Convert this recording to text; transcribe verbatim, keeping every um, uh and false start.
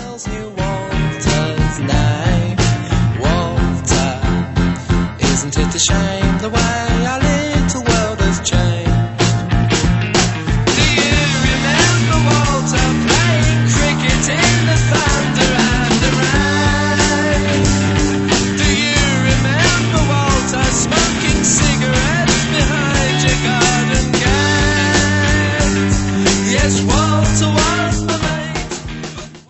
tells you Walter's name. Walter, isn't it a shame?